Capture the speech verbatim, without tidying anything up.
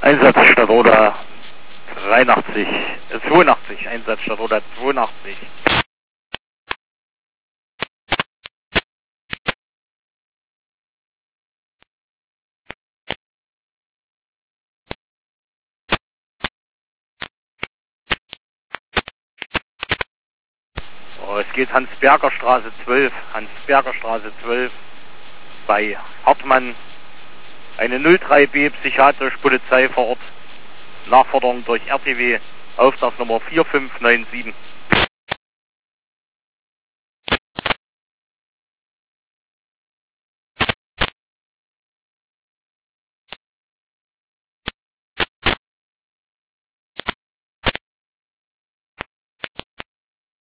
Einsatz Stadtroda dreiundachtzig, äh, zweiundachtzig, Einsatz Stadtroda zweiundachtzig. Oh, es geht Hans-Berger Straße zwölf, Hans-Berger Straße zwölf bei Hartmann. Eine null drei B psychiatrische Polizei vor Ort. Nachforderung durch R T W, Auftragsnummer vier fünf neun sieben.